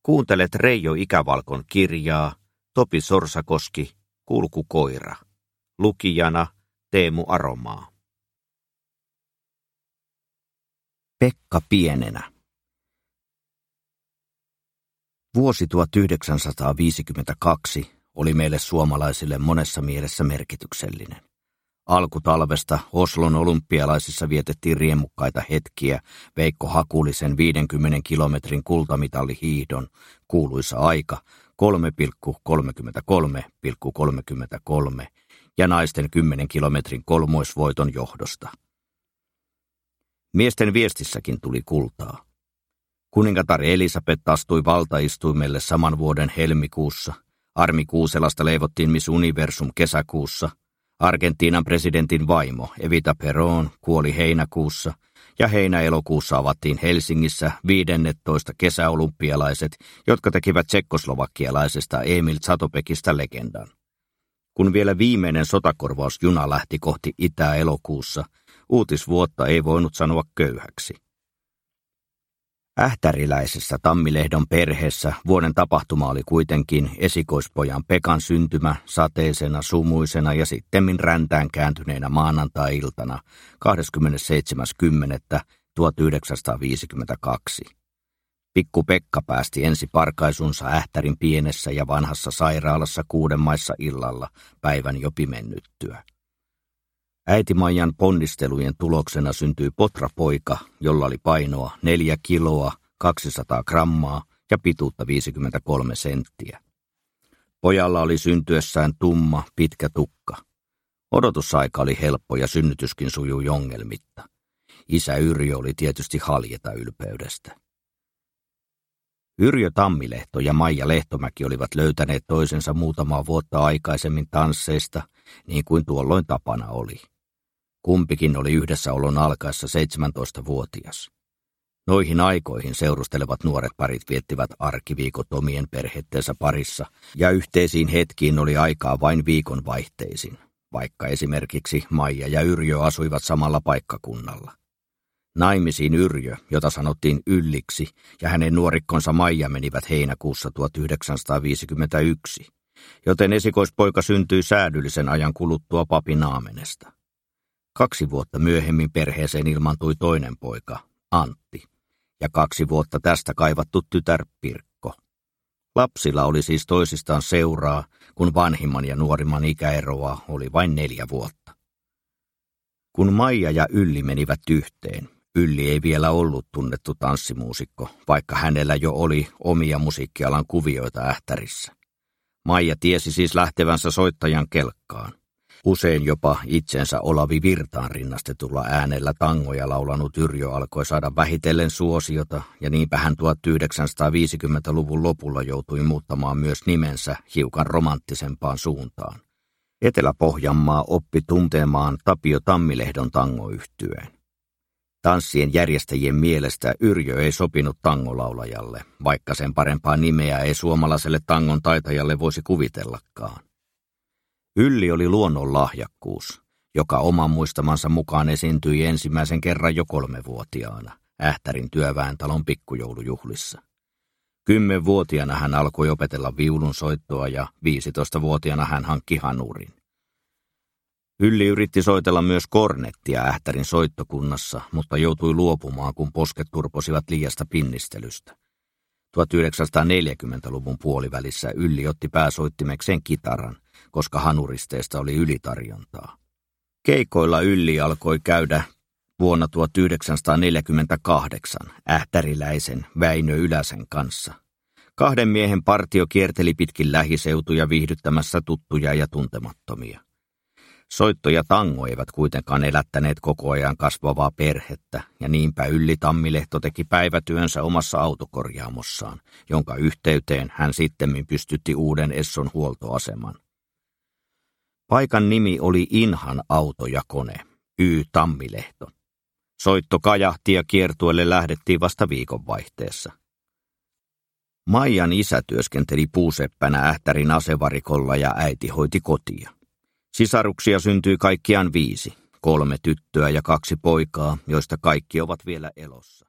Kuuntelet Reijo Ikävalkon kirjaa Topi Sorsakoski, Kulkukoira. Lukijana Teemu Aromaa. Pekka pienenä. Vuosi 1952 oli meille suomalaisille monessa mielessä merkityksellinen. Alkutalvesta Oslon olympialaisissa vietettiin riemukkaita hetkiä Veikko Hakulisen 50 kilometrin kultamitalihiihdon kuuluisa aika 3,33,33 ja naisten 10 kilometrin kolmoisvoiton johdosta. Miesten viestissäkin tuli kultaa. Kuningatar Elisabeth astui valtaistuimelle saman vuoden helmikuussa, Armi Kuuselasta leivottiin Miss Universum kesäkuussa, Argentiinan presidentin vaimo Evita Perón kuoli heinäkuussa ja heinä-elokuussa avattiin Helsingissä 15 kesäolympialaiset, jotka tekivät tsekkoslovakialaisesta Emil Zatopekista legendan. Kun vielä viimeinen sotakorvausjuna lähti kohti itää elokuussa, uutisvuotta ei voinut sanoa köyhäksi. Ähtäriläisessä Tammilehdon perheessä vuoden tapahtuma oli kuitenkin esikoispojan Pekan syntymä sateisena, sumuisena ja sittemmin räntään kääntyneenä maanantai-iltana 27.10.1952. Pikku Pekka päästi ensi parkaisunsa Ähtärin pienessä ja vanhassa sairaalassa 6 maissa illalla päivän jo pimennyttyä. Äiti Maijan ponnistelujen tuloksena syntyi potrapoika, jolla oli painoa 4 kiloa, 200 grammaa ja pituutta 53 senttiä. Pojalla oli syntyessään tumma, pitkä tukka. Odotusaika oli helppo ja synnytyskin sujui ongelmitta. Isä Yrjö oli tietysti haljeta ylpeydestä. Yrjö Tammilehto ja Maija Lehtomäki olivat löytäneet toisensa muutamaa vuotta aikaisemmin tansseista, niin kuin tuolloin tapana oli. Kumpikin oli yhdessäolon alkaessa 17-vuotias. Noihin aikoihin seurustelevat nuoret parit viettivät arkiviikot omien perheitteensä parissa, ja yhteisiin hetkiin oli aikaa vain viikonvaihteisin, vaikka esimerkiksi Maija ja Yrjö asuivat samalla paikkakunnalla. Naimisiin Yrjö, jota sanottiin Ylliksi, ja hänen nuorikkonsa Maija menivät heinäkuussa 1951, joten esikoispoika syntyi säädyllisen ajan kuluttua papin aamenesta. 2 vuotta myöhemmin perheeseen ilmaantui toinen poika, Antti, ja 2 vuotta tästä kaivattu tytär Pirkko. Lapsilla oli siis toisistaan seuraa, kun vanhimman ja nuorimman ikäeroa oli vain 4 vuotta. Kun Maija ja Ylli menivät yhteen, Ylli ei vielä ollut tunnettu tanssimuusikko, vaikka hänellä jo oli omia musiikkialan kuvioita Ähtärissä. Maija tiesi siis lähtevänsä soittajan kelkkaan. Usein jopa itsensä Olavi Virtaan rinnastetulla äänellä tangoja laulanut Yrjö alkoi saada vähitellen suosiota, ja niinpä hän 1950-luvun lopulla joutui muuttamaan myös nimensä hiukan romanttisempaan suuntaan. Etelä-Pohjanmaa oppi tuntemaan Tapio Tammilehdon tangoyhtyeen. Tanssien järjestäjien mielestä Yrjö ei sopinut tangolaulajalle, vaikka sen parempaa nimeä ei suomalaiselle tangon taitajalle voisi kuvitellakaan. Ylli oli luonnon lahjakkuus, joka oman muistamansa mukaan esiintyi ensimmäisen kerran jo 3-vuotiaana Ähtärin työväentalon pikkujoulujuhlissa. 10-vuotiaana hän alkoi opetella viulun soittoa ja 15-vuotiaana hän hankki hanurin. Ylli yritti soitella myös kornettia Ähtärin soittokunnassa, mutta joutui luopumaan, kun posket turposivat liiasta pinnistelystä. 1940-luvun puolivälissä Ylli otti pääsoittimekseen kitaran, koska hanuristeista oli ylitarjontaa. Keikoilla Ylli alkoi käydä vuonna 1948 ähtäriläisen Väinö Yläsen kanssa. 2 miehen partio kierteli pitkin lähiseutuja viihdyttämässä tuttuja ja tuntemattomia. Soitto ja tango eivät kuitenkaan elättäneet koko ajan kasvavaa perhettä, ja niinpä Ylli Tammilehto teki päivätyönsä omassa autokorjaamossaan, jonka yhteyteen hän sittemmin pystytti uuden Esson huoltoaseman. Paikan nimi oli Inhan auto ja kone, Y. Tammilehto. Soitto kajahti ja kiertueelle lähdettiin vasta viikonvaihteessa. Maijan isä työskenteli puuseppänä Ähtärin asevarikolla ja äiti hoiti kotia. Sisaruksia syntyi kaikkiaan 5, 3 tyttöä ja 2 poikaa, joista kaikki ovat vielä elossa.